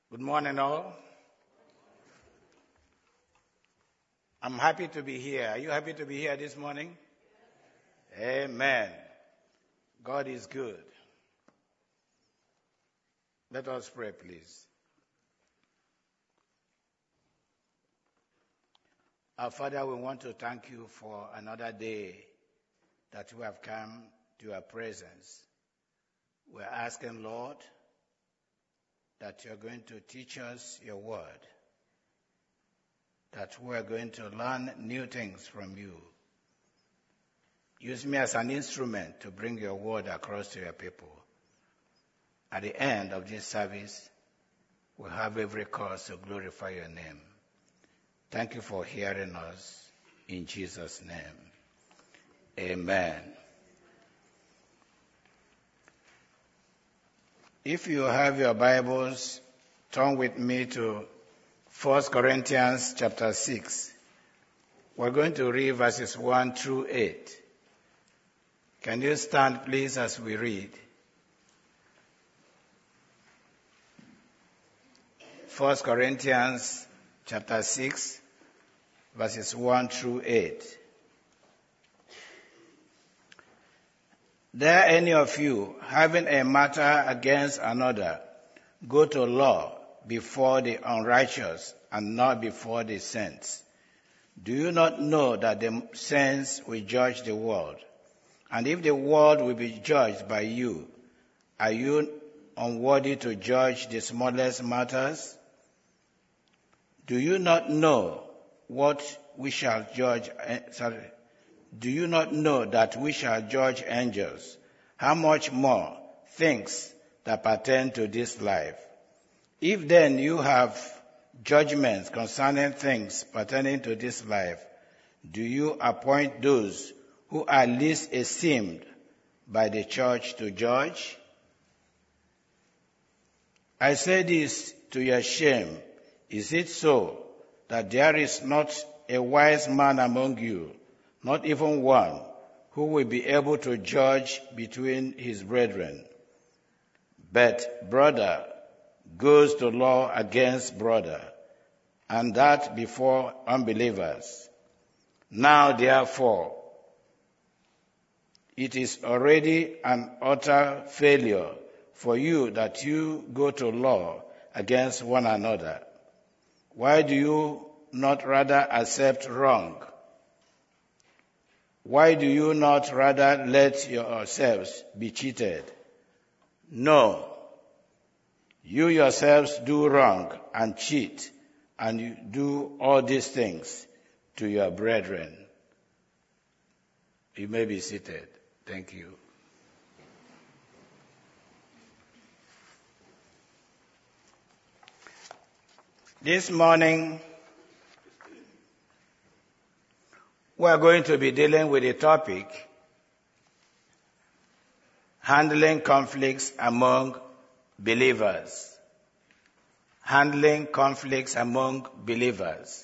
Good morning, all. I'm happy to be here. Are you happy to be here this morning? Amen. God is good. Let us pray, please. Our Father, we want to thank you for another day that we have come to your presence. We're asking, Lord, that you're going to teach us your word, that we're going to learn new things from you. Use me as an instrument to bring your word across to your people. At the end of this service, we'll have every cause to glorify your name. Thank you for hearing us. In Jesus' name, amen. If you have your Bibles, turn with me to 1 Corinthians chapter 6. We're going to read verses 1 through 8. Can you stand, please, as we read? 1 Corinthians chapter 6, verses 1 through 8. Dare any of you, having a matter against another, go to law before the unrighteous and not before the saints? Do you not know that the saints will judge the world? And if the world will be judged by you, are you unworthy to judge the smallest matters? Do you not know Do you not know that we shall judge angels? How much more things that pertain to this life? If then you have judgments concerning things pertaining to this life, do you appoint those who are least esteemed by the church to judge? I say this to your shame. Is it so that there is not a wise man among you, not even one, who will be able to judge between his brethren? But brother goes to law against brother, and that before unbelievers. Now therefore, it is already an utter failure for you that you go to law against one another. Why do you not rather accept wrong? Why do you not rather let yourselves be cheated? No, you yourselves do wrong and cheat, and you do all these things to your brethren. You may be seated. Thank you. This morning, we are going to be dealing with the topic, handling conflicts among believers. Handling conflicts among believers.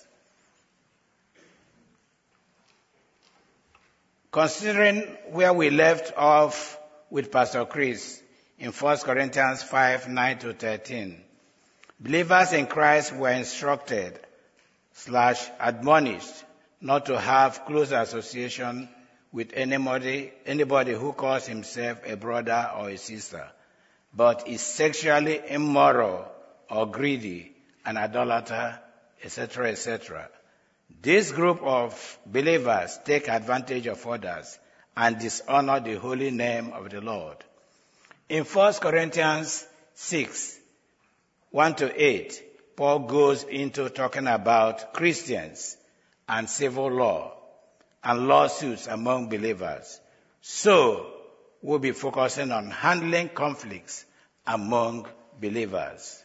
Considering where we left off with Pastor Chris in 1 Corinthians 5, 9 to 13, believers in Christ were instructed / admonished not to have close association with anybody who calls himself a brother or a sister, but is sexually immoral or greedy, an idolater, etc., etc. This group of believers take advantage of others and dishonor the holy name of the Lord. In 1 Corinthians 6, 1 to 8, Paul goes into talking about Christians and civil law and lawsuits among believers. So, we'll be focusing on handling conflicts among believers.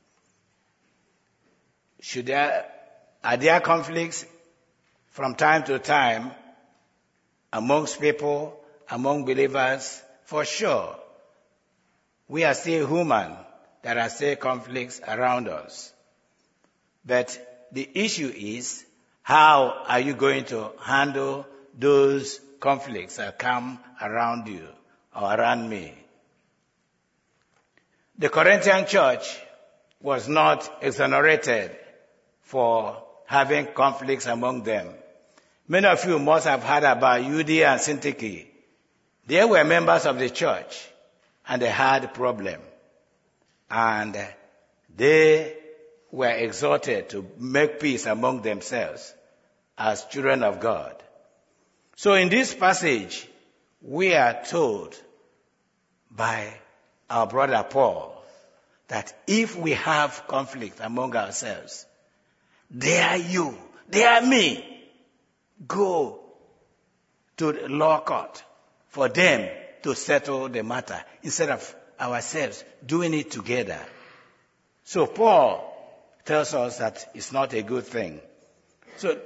Are there conflicts from time to time amongst people, among believers? For sure. We are still human. There are still conflicts around us. But the issue is, how are you going to handle those conflicts that come around you or around me? The Corinthian church was not exonerated for having conflicts among them. Many of you must have heard about Euodia and Syntyche. They were members of the church, and they had a problem. And they were exhorted to make peace among themselves as children of God. So in this passage, we are told by our brother Paul that if we have conflict among ourselves, dare you, dare me, go to the law court for them to settle the matter instead of ourselves doing it together. So Paul tells us that it's not a good thing. So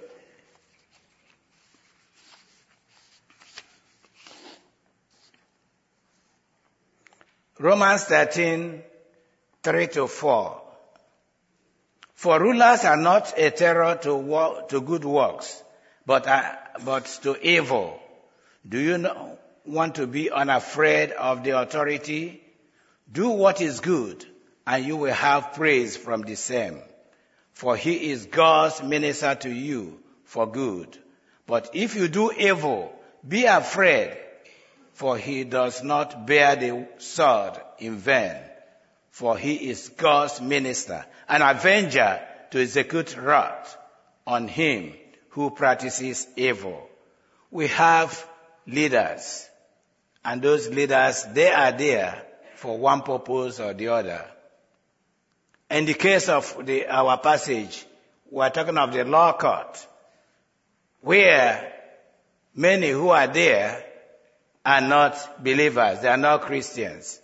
Romans 13, 3-4. For rulers are not a terror to good works, but to evil. Do you want to be unafraid of the authority? Do what is good, and you will have praise from the same. For he is God's minister to you for good. But if you do evil, be afraid, for he does not bear the sword in vain. For he is God's minister, an avenger to execute wrath on him who practices evil. We have leaders, and those leaders, they are there for one purpose or the other. In the case of our passage, we're talking of the law court, where many who are there are not believers, they are not Christians.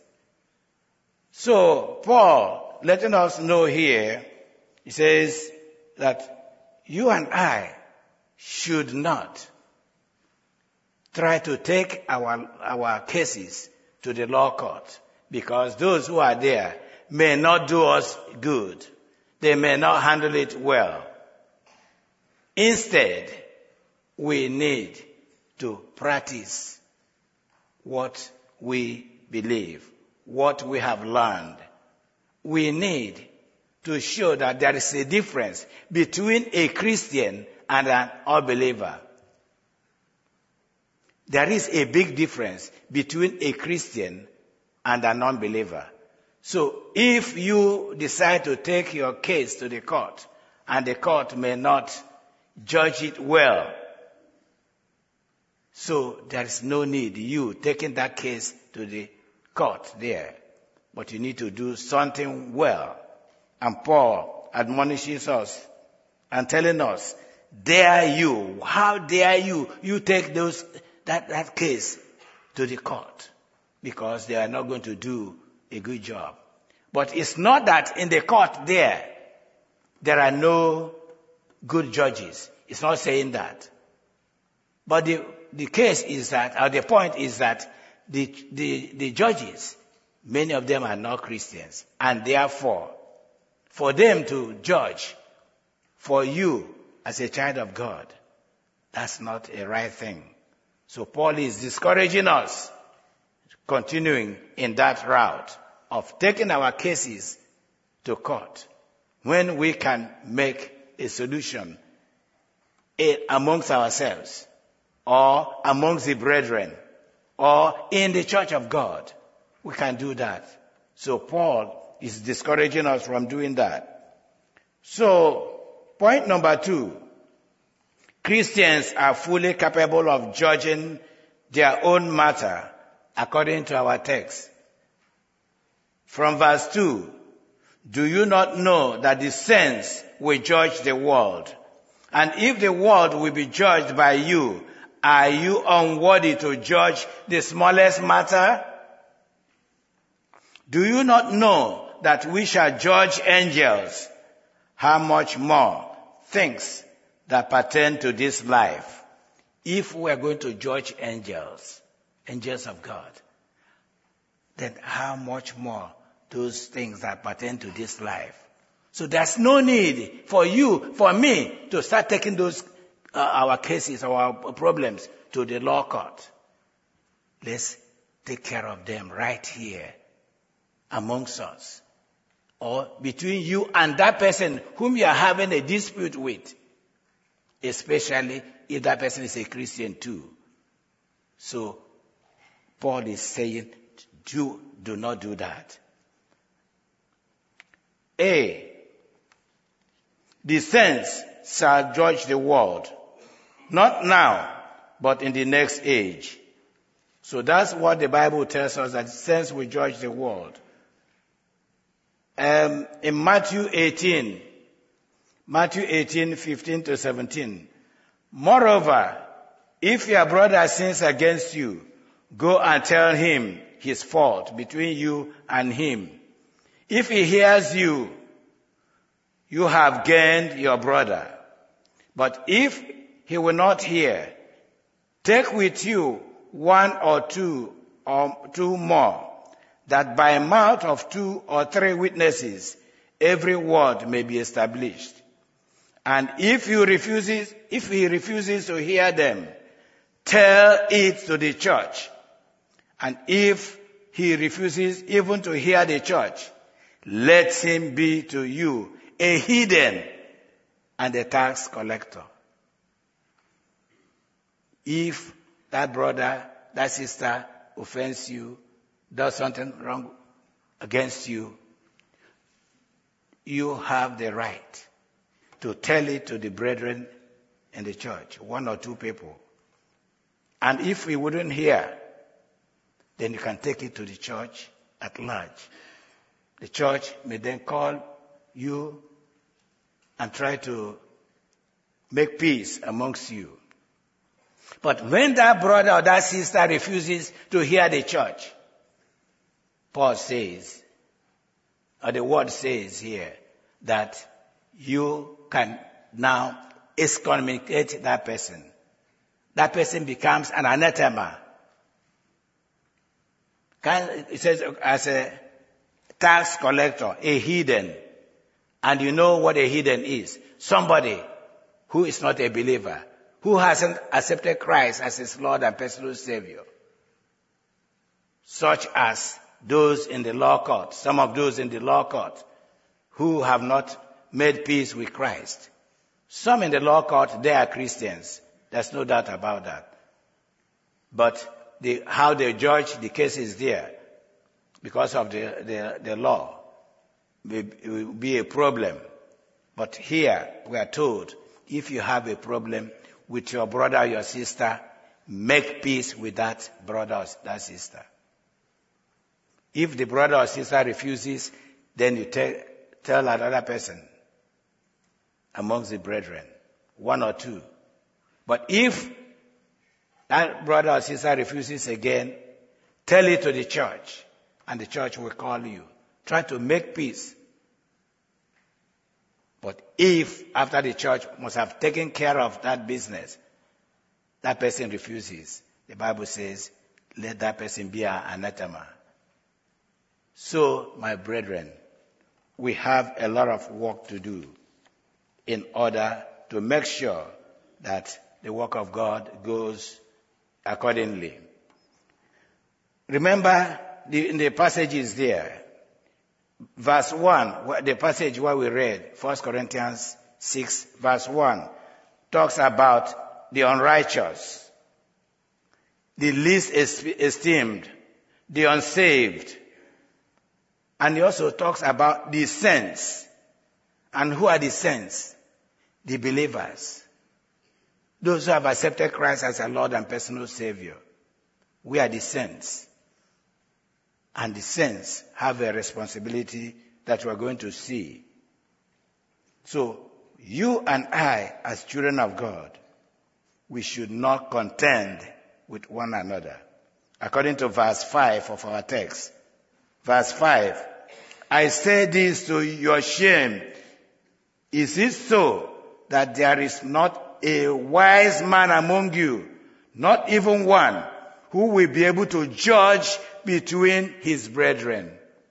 So Paul, letting us know here, he says that you and I should not try to take our cases to the law court, because those who are there may not do us good. They may not handle it well. Instead, we need to practice what we believe, what we have learned. We need to show that there is a difference between a Christian and an unbeliever. There is a big difference between a Christian and an unbeliever. So if you decide to take your case to the court, and the court may not judge it well, so there is no need you taking that case to the court there. But you need to do something well. And Paul admonishes us and telling us, dare you, how dare you take that case to the court, because they are not going to do a good job. But it's not that in the court there are no good judges. It's not saying that. But the case is that, or the point is that the judges, many of them are not Christians, and therefore, for them to judge for you as a child of God, that's not a right thing. So Paul is discouraging us, continuing in that route of taking our cases to court when we can make a solution amongst ourselves, or amongst the brethren, or in the church of God. We can do that. So Paul is discouraging us from doing that. So, point number 2. Christians are fully capable of judging their own matter according to our text. From verse 2, do you not know that the saints will judge the world? And if the world will be judged by you, are you unworthy to judge the smallest matter? Do you not know that we shall judge angels? How much more things that pertain to this life? If we are going to judge angels of God, then how much more those things that pertain to this life? So there's no need for you, for me, to start taking those our cases, our problems to the law court. Let's take care of them right here amongst us, or between you and that person whom you are having a dispute with, especially if that person is a Christian too. So Paul is saying, do not do that. A, the saints shall judge the world, not now, but in the next age. So that's what the Bible tells us, that the saints will judge the world. In Matthew 18, 15 to 17. Moreover, if your brother sins against you, go and tell him his fault between you and him. If he hears you, you have gained your brother. But if he will not hear, take with you one or two more, that by mouth of 2 or 3 witnesses every word may be established. And if he refuses to hear them, tell it to the church. And if he refuses even to hear the church, let him be to you a heathen and a tax collector. If that brother, that sister offends you, does something wrong against you, you have the right to tell it to the brethren in the church, 1 or 2 people. And if we wouldn't hear, then you can take it to the church at large. The church may then call you and try to make peace amongst you. But when that brother or that sister refuses to hear the church, Paul says, or the word says here, that you can now excommunicate that person. That person becomes an anathema. It says as a tax collector, a heathen. And you know what a heathen is. Somebody who is not a believer, who hasn't accepted Christ as his Lord and personal Savior. Such as those in the law court, some of those in the law court who have not made peace with Christ. Some in the law court, they are Christians. There's no doubt about that. But how they judge the case is there because of the law. It will be a problem. But here we are told, if you have a problem with your brother or your sister, make peace with that brother or that sister. If the brother or sister refuses, then you tell another person amongst the brethren, 1 or 2. But if that brother or sister refuses again, tell it to the church, and the church will call you. Try to make peace. But if after the church must have taken care of that business, that person refuses, the Bible says, let that person be an anathema. So, my brethren, we have a lot of work to do in order to make sure that the work of God goes accordingly. Remember in the passages there, verse 1, the passage where we read, 1 Corinthians 6, verse 1, talks about the unrighteous, the least esteemed, the unsaved. And he also talks about the saints. And who are the saints? The believers. Those who have accepted Christ as their Lord and personal Savior. We are the saints. And the saints have a responsibility that we are going to see. So, you and I, as children of God, we should not contend with one another. According to verse 5 of our text. Verse 5, I say this to your shame. Is it so that there is not a wise man among you, not even one, who will be able to judge between his brethren?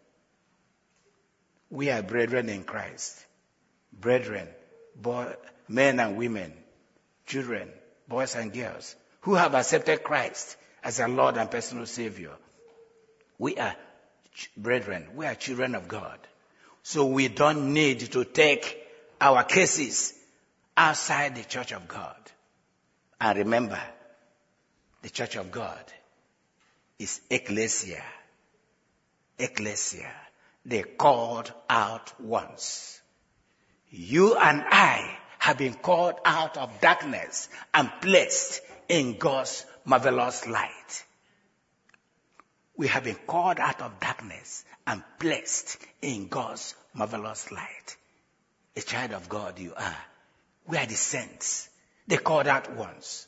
We are brethren in Christ. Brethren, men and women, children, boys and girls, who have accepted Christ as their Lord and personal Savior. We are brethren, we are children of God. So we don't need to take our cases outside the church of God. And remember, the church of God is ecclesia. Ecclesia. They called out once. You and I have been called out of darkness and placed in God's marvelous light. We have been called out of darkness and placed in God's marvelous light. A child of God you are. We are the saints. They called out once.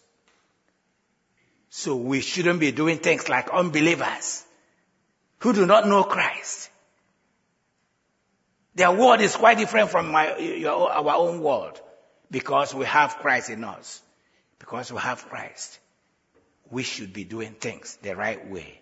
So we shouldn't be doing things like unbelievers who do not know Christ. Their world is quite different from our own world because we have Christ in us. Because we have Christ, we should be doing things the right way.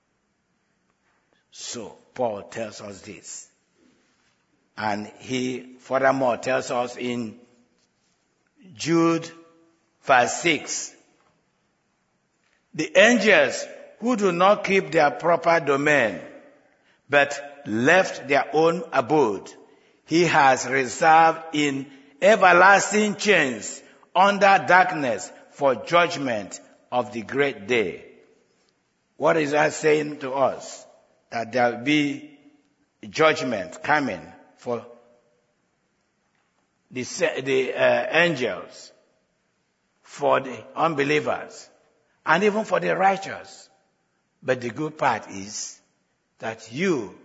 So Paul tells us this. And he furthermore tells us in Jude verse 6, the angels who do not keep their proper domain, but left their own abode, he has reserved in everlasting chains under darkness for judgment of the great day. What is that saying to us? That there will be judgment coming for the angels, for the unbelievers, and even for the righteous. But the good part is that you,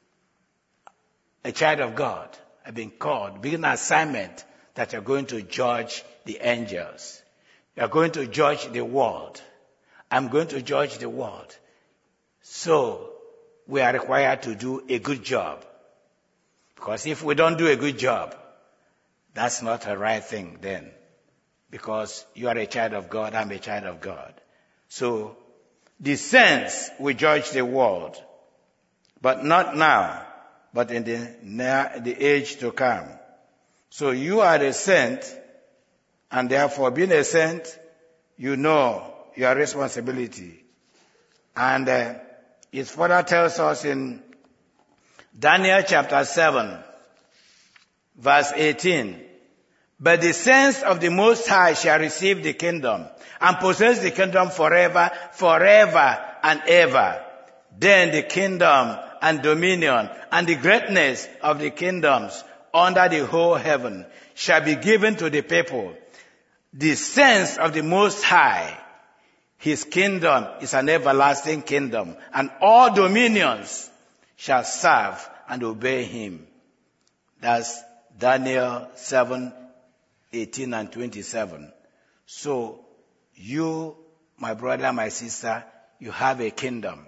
a child of God, have been called, begin an assignment that you're going to judge the angels. You're going to judge the world. I'm going to judge the world. So, we are required to do a good job. Because if we don't do a good job, that's not a right thing then. Because you are a child of God, I'm a child of God. So, the saints will judge the world. But not now, but in the age to come. So you are a saint, and therefore being a saint, you know your responsibility. And it further tells us in Daniel chapter 7, verse 18, but the saints of the Most High shall receive the kingdom and possess the kingdom forever, forever and ever. Then the kingdom and dominion and the greatness of the kingdoms under the whole heaven shall be given to the people. The saints of the Most High, his kingdom is an everlasting kingdom, and all dominions shall serve and obey him. That's Daniel 7, 18 and 27. So you, my brother, my sister, you have a kingdom.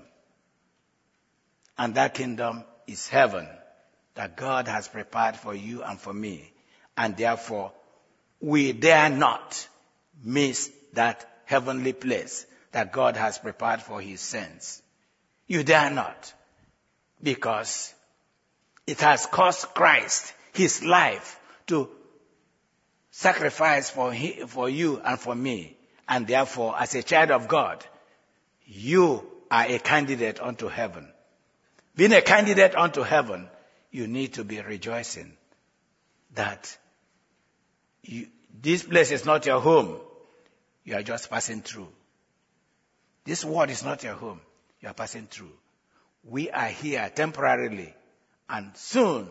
And that kingdom is heaven that God has prepared for you and for me. And therefore, we dare not miss that heavenly place that God has prepared for his saints. You dare not. Because it has cost Christ his life to sacrifice for you and for me. And therefore, as a child of God, you are a candidate unto heaven. Being a candidate unto heaven, you need to be rejoicing that this place is not your home. You are just passing through. This world is not your home. You are passing through. We are here temporarily, and soon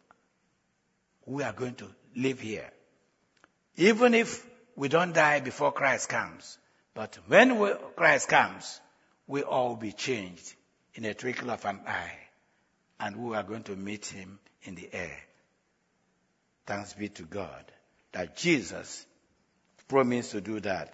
we are going to live here. Even if we don't die before Christ comes, but when Christ comes, we all will be changed in a twinkle of an eye, and we are going to meet him in the air. Thanks be to God that Jesus promised to do that.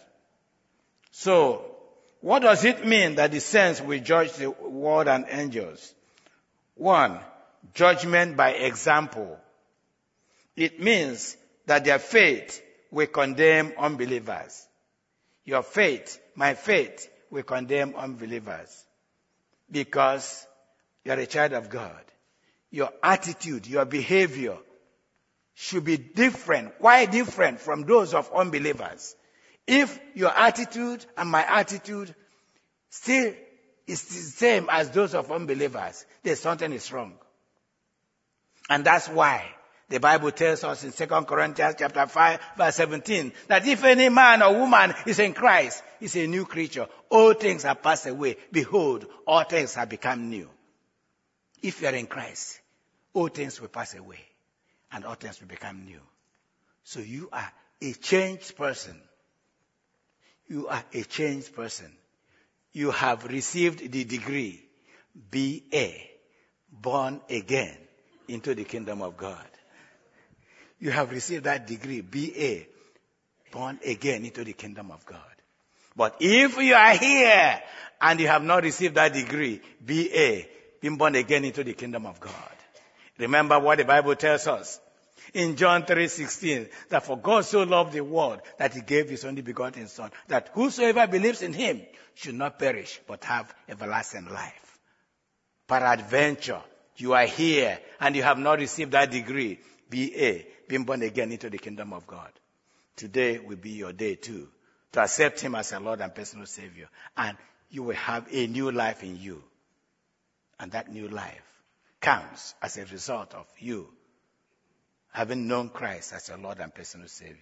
So, what does it mean that the saints will judge the world and angels? 1, judgment by example. It means that their faith will condemn unbelievers. Your faith, my faith, will condemn unbelievers. Because you are a child of God. Your attitude, your behavior should be different, quite different from those of unbelievers. If your attitude and my attitude still is the same as those of unbelievers, then something is wrong. And that's why the Bible tells us in 2 Corinthians chapter 5, verse 17, that if any man or woman is in Christ, is a new creature. All things have passed away. Behold, all things have become new. If you are in Christ, all things will pass away and all things will become new. So you are a changed person. You are a changed person. You have received the degree BA, born again into the kingdom of God. You have received that degree BA, born again into the kingdom of God. But if you are here and you have not received that degree BA, being born again into the kingdom of God, remember what the Bible tells us in John 3:16, that for God so loved the world that he gave his only begotten Son, that whosoever believes in him should not perish but have everlasting life. Peradventure, you are here and you have not received that degree BA, being born again into the kingdom of God. Today will be your day too, to accept him as a Lord and personal Savior. And you will have a new life in you. And that new life comes as a result of you having known Christ as your Lord and personal Savior.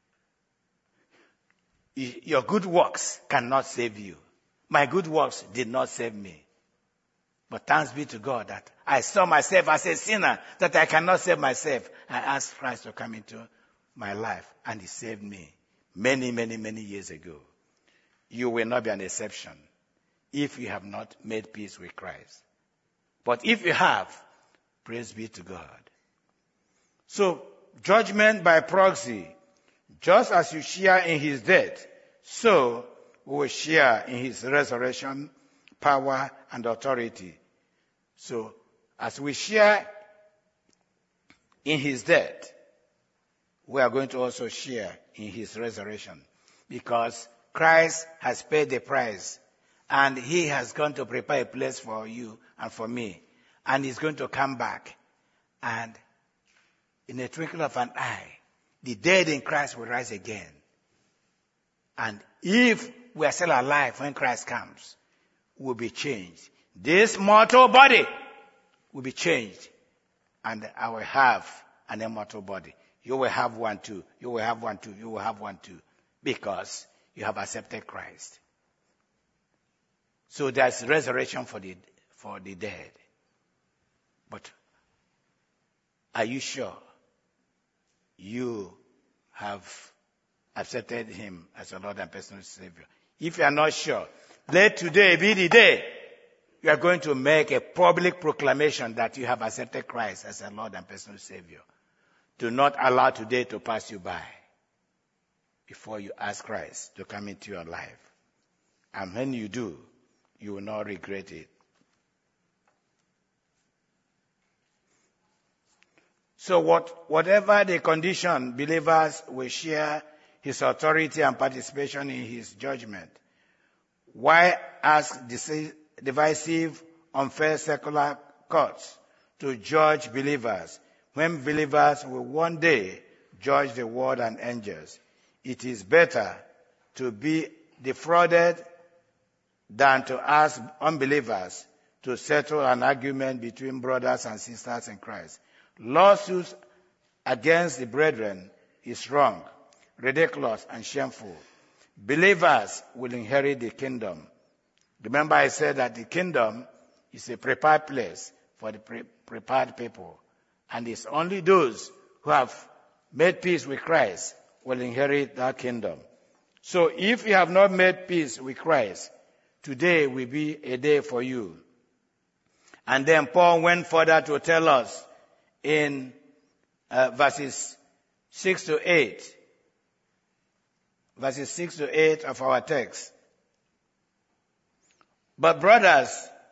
Your good works cannot save you. My good works did not save me. But thanks be to God that I saw myself as a sinner, that I cannot save myself. I asked Christ to come into my life, and he saved me many, many, many years ago. You will not be an exception if you have not made peace with Christ. But if you have, praise be to God. So, judgment by proxy, just as you share in his death, so we will share in his resurrection, power, and authority. So, as we share in his death, we are going to also share in his resurrection, because Christ has paid the price, and he has gone to prepare a place for you and for me, and he's going to come back, and in a twinkle of an eye, the dead in Christ will rise again. And if we are still alive when Christ comes, we'll be changed. This mortal body will be changed, and I will have an immortal body. You will have one too. You will have one too. You will have one too. Because you have accepted Christ. So there's resurrection for the dead. But are you sure you have accepted him as your Lord and personal Savior? If you are not sure, let today be the day you are going to make a public proclamation that you have accepted Christ as your Lord and personal Savior. Do not allow today to pass you by before you ask Christ to come into your life. And when you do, you will not regret it. So whatever the condition, believers will share his authority and participation in his judgment. Why ask divisive, unfair secular courts to judge believers when believers will one day judge the world and angels? It is better to be defrauded than to ask unbelievers to settle an argument between brothers and sisters in Christ. Lawsuits against the brethren is wrong, ridiculous, and shameful. Believers will inherit the kingdom. Remember I said that the kingdom is a prepared place for the prepared people. And it's only those who have made peace with Christ will inherit that kingdom. So if you have not made peace with Christ, today will be a day for you. And then Paul went further to tell us in verses 6 to 8. Verses 6 to 8 of our text. But brother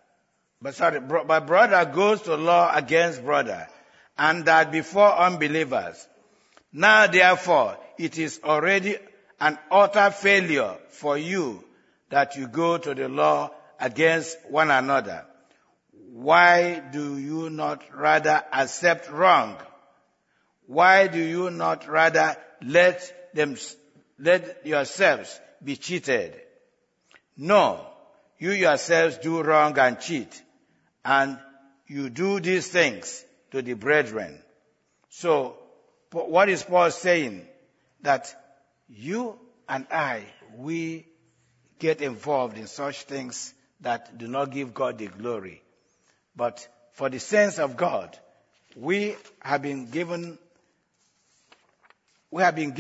goes to law against brother, and that before unbelievers. Now therefore, it is already an utter failure for you that you go to the law against one another. Why do you not rather accept wrong? Why do you not rather let yourselves be cheated? No, you yourselves do wrong and cheat, and you do these things to the brethren. So, what is Paul saying? That you and I, we get involved in such things that do not give God the glory. But for the saints of God, we have been given, let me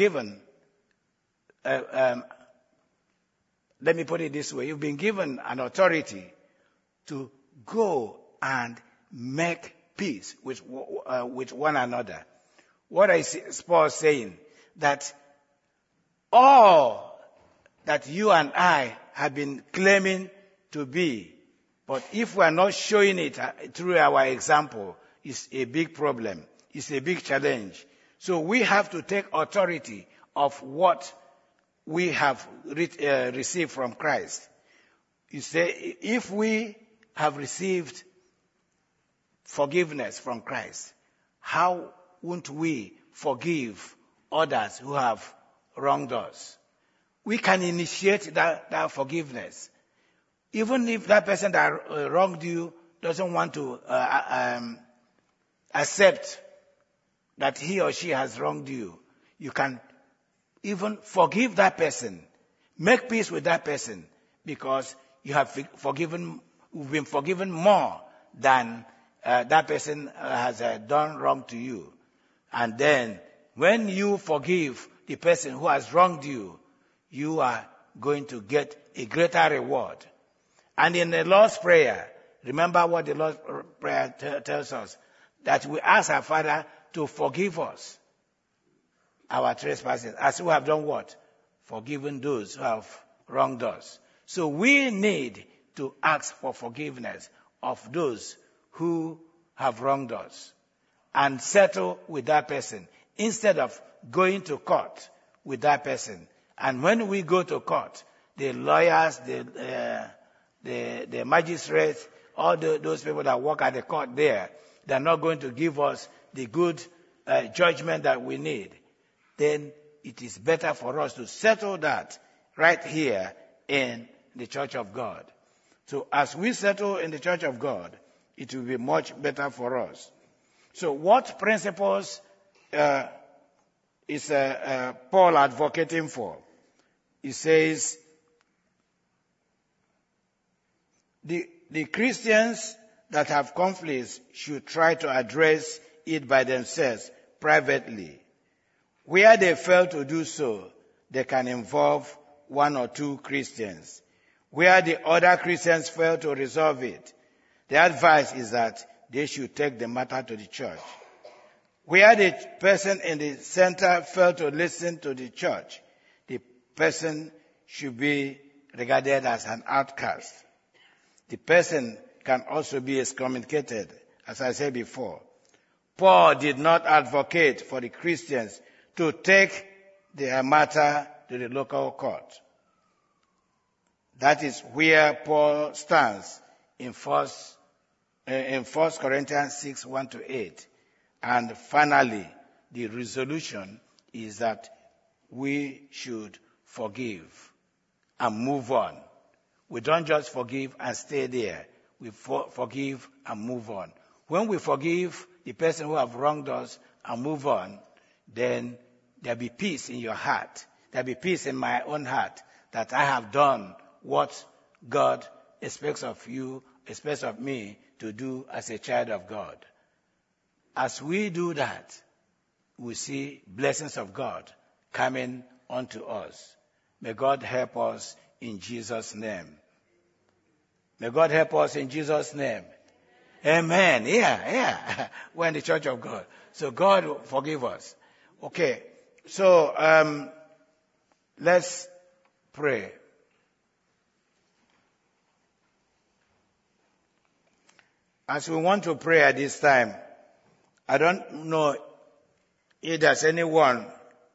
put it this way, you've been given an authority to go and make peace with one another. What is Paul saying? That all that you and I have been claiming to be, but if we are not showing it through our example, it's a big problem. It's a big challenge. So we have to take authority of what we have received from Christ. You say, if we have received forgiveness from Christ, how won't we forgive others who have wronged us? We can initiate that forgiveness. Even if that person that wronged you doesn't want to accept that he or she has wronged you, you can even forgive that person, make peace with that person, because you have been forgiven more than that person has done wrong to you. And then, when you forgive the person who has wronged you, you are going to get a greater reward. And in the Lord's Prayer, remember what the Lord's Prayer tells us, that we ask our Father to forgive us our trespasses, as we have done what? Forgiven those who have wronged us. So we need to ask for forgiveness of those who have wronged us and settle with that person instead of going to court with that person. And when we go to court, the lawyers, the magistrates, all those people that work at the court there, they're not going to give us the good judgment that we need. Then it is better for us to settle that right here in the Church of God. So as we settle in the Church of God, it will be much better for us. So what principles is Paul advocating for? He says, the Christians that have conflicts should try to address it by themselves privately. Where they fail to do so, they can involve one or two Christians. Where the other Christians fail to resolve it, the advice is that they should take the matter to the church. Where the person in the center failed to listen to the church, the person should be regarded as an outcast. The person can also be excommunicated, as I said before. Paul did not advocate for the Christians to take their matter to the local court. That is where Paul stands in 1 Corinthians 6, 1-8. And finally, the resolution is that we should forgive and move on. We don't just forgive and stay there. We forgive and move on. When we forgive the person who have wronged us and move on, then there'll be peace in your heart. There'll be peace in my own heart that I have done what God expects of you, expects of me to do as a child of God. As we do that, we see blessings of God coming unto us. May God help us in Jesus' name. May God help us in Jesus' name. Amen. Yeah. We're in the Church of God. So God will forgive us. Okay. So, let's pray. As we want to pray at this time, I don't know if there's anyone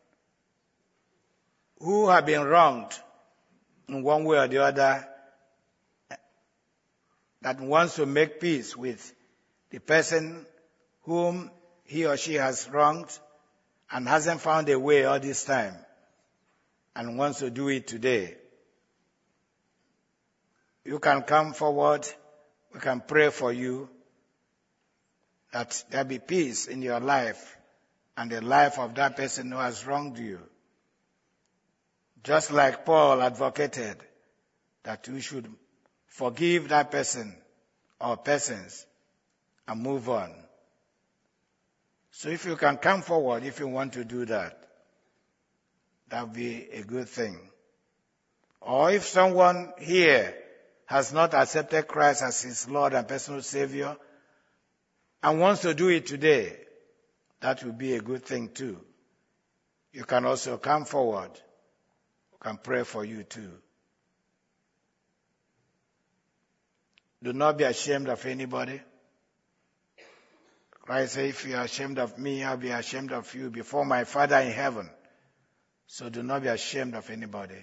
who have been wronged in one way or the other that wants to make peace with the person whom he or she has wronged and hasn't found a way all this time and wants to do it today. You can come forward. We can pray for you. that there be peace in your life and the life of that person who has wronged you. Just like Paul advocated that we should forgive that person or persons and move on. So if you can come forward, if you want to do that, that would be a good thing. Or if someone here has not accepted Christ as his Lord and personal Savior and wants to do it today, that would be a good thing too. You can also come forward. We can pray for you too. Do not be ashamed of anybody. Christ said, if you are ashamed of me, I'll be ashamed of you before my Father in heaven. So do not be ashamed of anybody.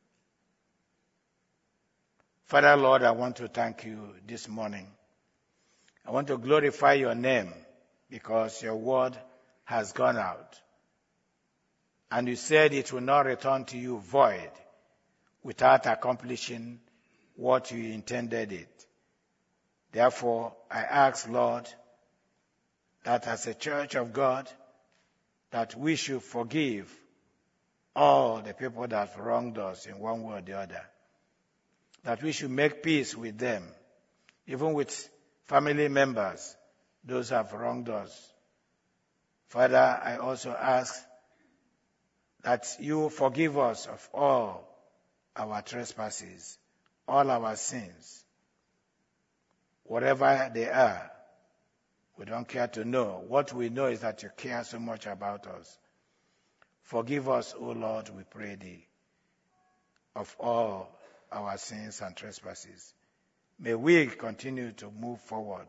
Father, Lord, I want to thank you this morning. I want to glorify your name because your word has gone out. And you said it will not return to you void without accomplishing what you intended it. Therefore, I ask, Lord, that as a church of God, that we should forgive all the people that have wronged us in one way or the other. That we should make peace with them, even with family members, those who have wronged us. Father, I also ask that you forgive us of all our trespasses, all our sins, whatever they are. We don't care to know. What we know is that you care so much about us. Forgive us, O Lord, we pray thee, of all our sins and trespasses. May we continue to move forward.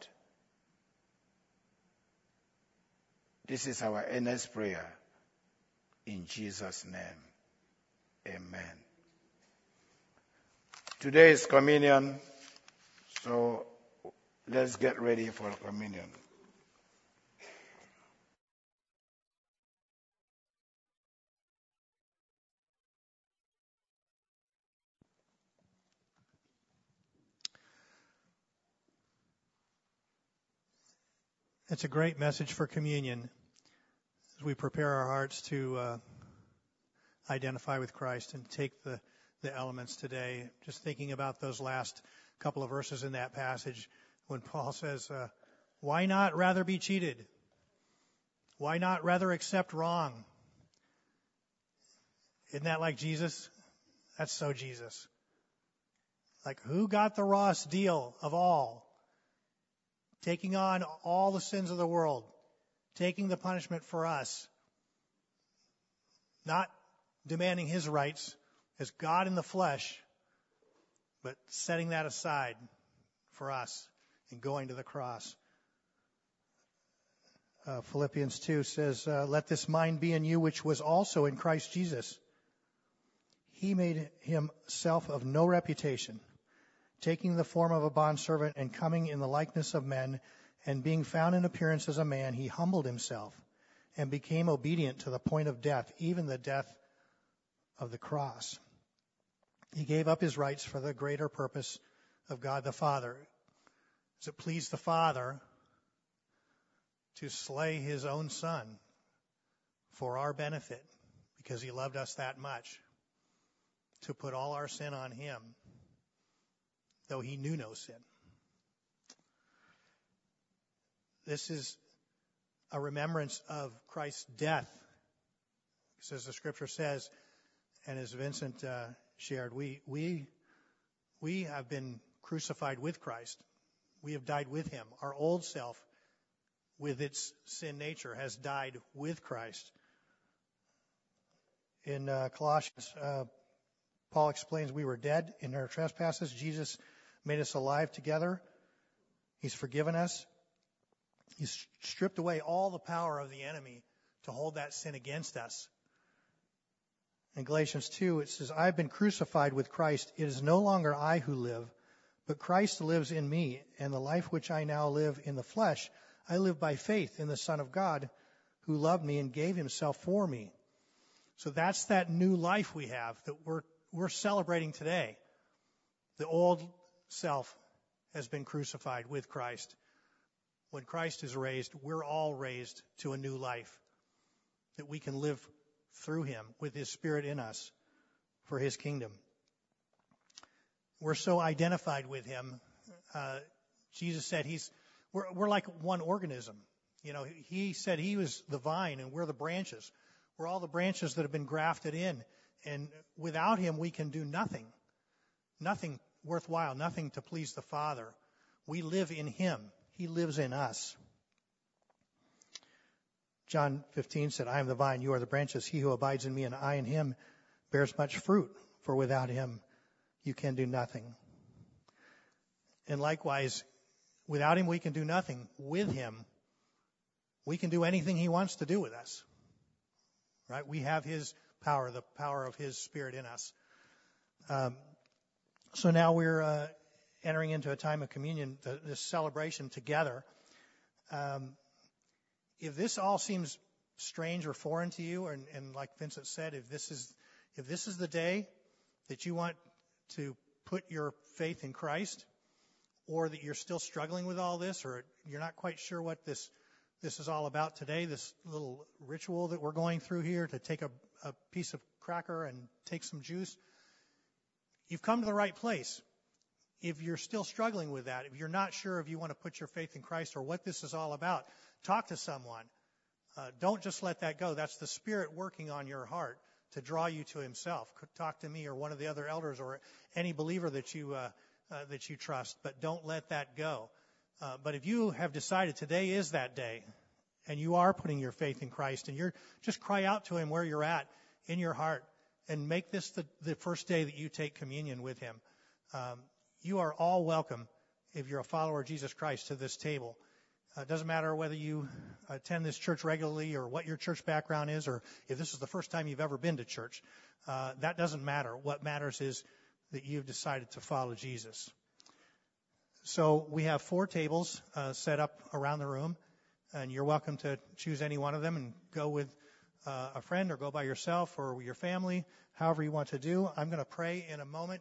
This is our earnest prayer. In Jesus' name, amen. Today is communion, so let's get ready for communion. It's a great message for communion as we prepare our hearts to identify with Christ and take the elements today. Just thinking about those last couple of verses in that passage when Paul says, why not rather be cheated? Why not rather accept wrong? Isn't that like Jesus? That's so Jesus. Like, who got the rawest deal of all? Taking on all the sins of the world, taking the punishment for us, not demanding his rights as God in the flesh, but setting that aside for us and going to the cross. Philippians 2 says, let this mind be in you which was also in Christ Jesus. He made himself of no reputation, taking the form of a bondservant and coming in the likeness of men, and being found in appearance as a man, he humbled himself and became obedient to the point of death, even the death of the cross. He gave up his rights for the greater purpose of God the Father. Does it please the Father to slay his own Son for our benefit because he loved us that much, to put all our sin on him, though he knew no sin? This is a remembrance of Christ's death. As the Scripture says, and as Vincent shared, we have been crucified with Christ. We have died with him. Our old self, with its sin nature, has died with Christ. In Colossians, Paul explains we were dead in our trespasses. Jesus made us alive together. He's forgiven us. He's stripped away all the power of the enemy to hold that sin against us. In Galatians 2, it says, I've been crucified with Christ. It is no longer I who live, but Christ lives in me. And the life which I now live in the flesh, I live by faith in the Son of God who loved me and gave himself for me. So that's that new life we have that we're celebrating today. The old self has been crucified with Christ. when Christ is raised, we're all raised to a new life, that we can live through him with his Spirit in us for his kingdom. We're so identified with him. Jesus said we're like one organism. You know, he said he was the vine and we're the branches. We're all the branches that have been grafted in. And without him, we can do nothing. Nothing worthwhile, nothing to please the Father. We live in him. He lives in us. John 15 said, I am the vine, you are the branches. He who abides in me and I in him bears much fruit, for without him you can do nothing. And likewise, without him we can do nothing. With him, we can do anything he wants to do with us. Right? We have his power, the power of his Spirit in us. So now we're entering into a time of communion, this celebration together. If this all seems strange or foreign to you, and like Vincent said, if this is the day that you want to put your faith in Christ, or that you're still struggling with all this, or you're not quite sure what this is all about today, this little ritual that we're going through here to take a piece of cracker and take some juice, you've come to the right place. If you're still struggling with that, if you're not sure if you want to put your faith in Christ or what this is all about, talk to someone. Don't just let that go. That's the Spirit working on your heart to draw you to himself. Talk to me or one of the other elders or any believer that you trust, but don't let that go. But if you have decided today is that day, and you are putting your faith in Christ, and you're just cry out to him where you're at in your heart, and make this the first day that you take communion with him. You are all welcome, if you're a follower of Jesus Christ, to this table. It doesn't matter whether you attend this church regularly or what your church background is, or if this is the first time you've ever been to church. That doesn't matter. What matters is that you've decided to follow Jesus. So we have 4 tables set up around the room, and you're welcome to choose any one of them and go with a friend or go by yourself or your family, however you want to do. I'm going to pray in a moment,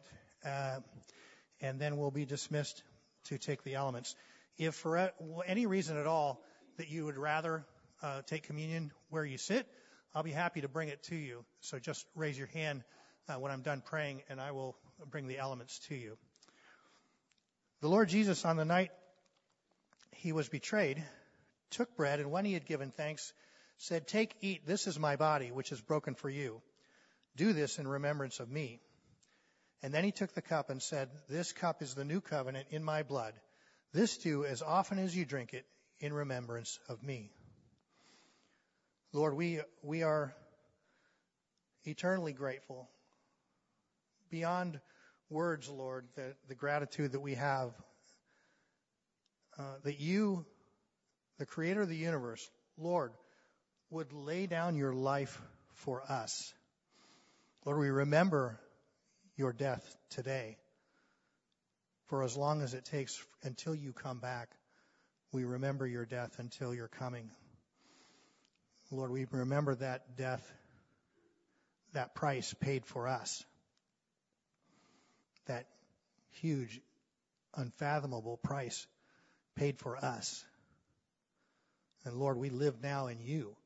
and then we'll be dismissed to take the elements. If for any reason at all that you would rather take communion where you sit, I'll be happy to bring it to you. So just raise your hand when I'm done praying, and I will bring the elements to you. The Lord Jesus, on the night he was betrayed, took bread, and when he had given thanks, said, "Take, eat, this is my body, which is broken for you. Do this in remembrance of me." And then he took the cup and said, "This cup is the new covenant in my blood. This do as often as you drink it in remembrance of me." Lord, we are eternally grateful, beyond words, Lord, the gratitude that we have, that you, the creator of the universe, Lord, would lay down your life for us. Lord, we remember your death today. For as long as it takes until you come back, we remember your death until you're coming. Lord, we remember that death, that price paid for us, that huge, unfathomable price paid for us. And Lord, we live now in you.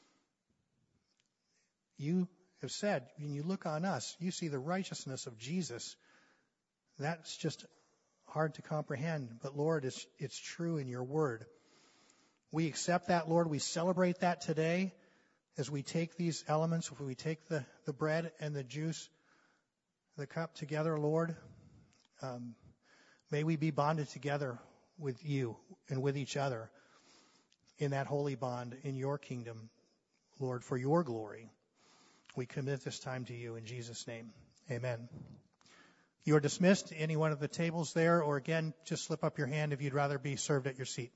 You have said, when you look on us, you see the righteousness of Jesus. That's just hard to comprehend, but Lord, it's true in your word. We accept that, Lord. We celebrate that today as we take these elements, if we take the bread and the juice, the cup together, Lord. May we be bonded together with you and with each other in that holy bond in your kingdom, Lord, for your glory. We commit this time to you in Jesus' name. Amen. You are dismissed. Any one of the tables there, or again, just slip up your hand if you'd rather be served at your seat.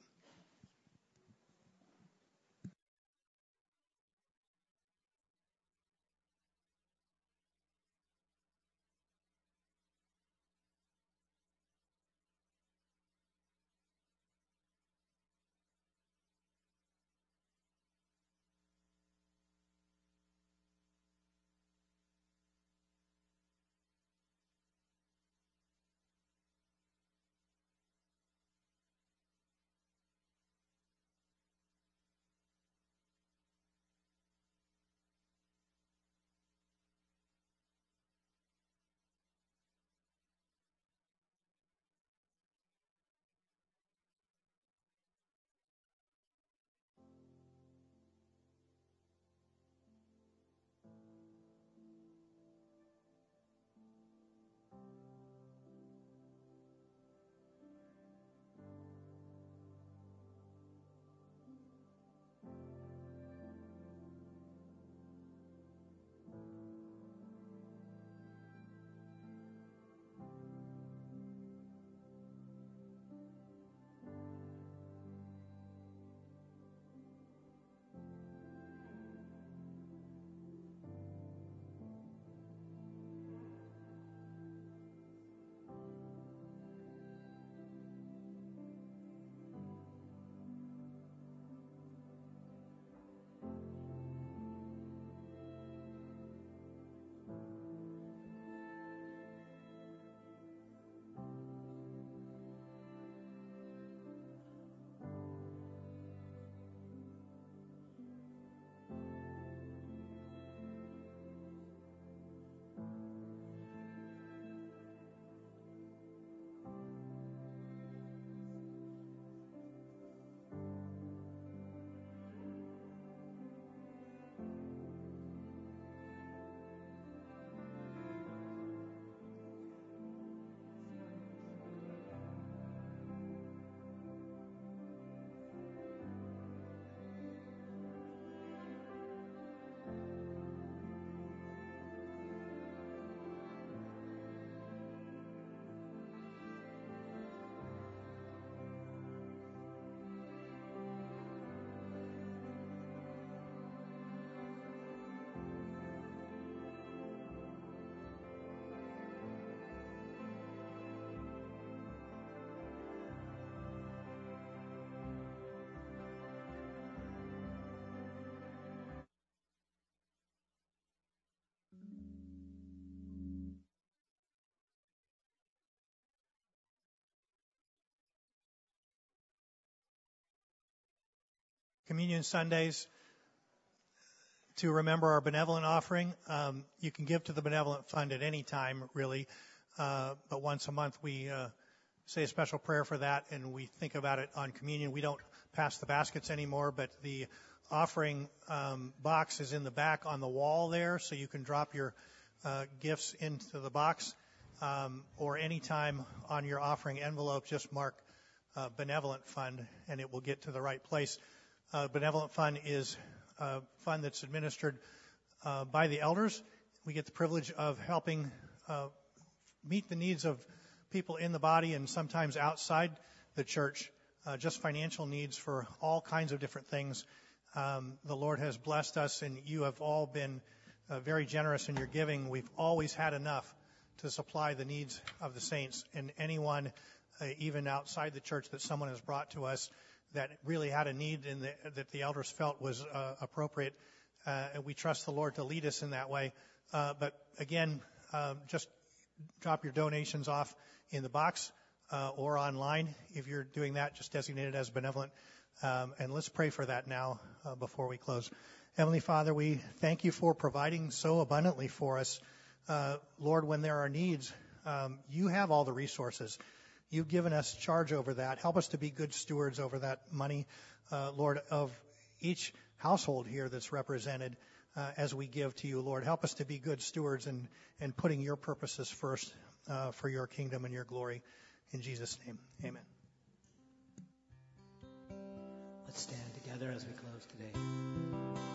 Communion Sundays to remember our benevolent offering. You can give to the benevolent fund at any time, really, but once a month we say a special prayer for that, and we think about it on communion. We don't pass the baskets anymore, but the offering box is in the back on the wall there, so you can drop your gifts into the box, or anytime on your offering envelope, just mark Benevolent Fund, and it will get to the right place. Benevolent Fund is a fund that's administered by the elders. We get the privilege of helping meet the needs of people in the body and sometimes outside the church, just financial needs for all kinds of different things. The Lord has blessed us, and you have all been very generous in your giving. We've always had enough to supply the needs of the saints, and anyone, even outside the church, that someone has brought to us that really had a need and that the elders felt was appropriate. And we trust the Lord to lead us in that way. But again, just drop your donations off in the box or online. If you're doing that, just designate it as benevolent. And let's pray for that now before we close. Heavenly Father, we thank you for providing so abundantly for us. Lord, when there are needs, you have all the resources. You've given us charge over that. Help us to be good stewards over that money, Lord, of each household here that's represented as we give to you, Lord. Help us to be good stewards and putting your purposes first for your kingdom and your glory. In Jesus' name, amen. Let's stand together as we close today.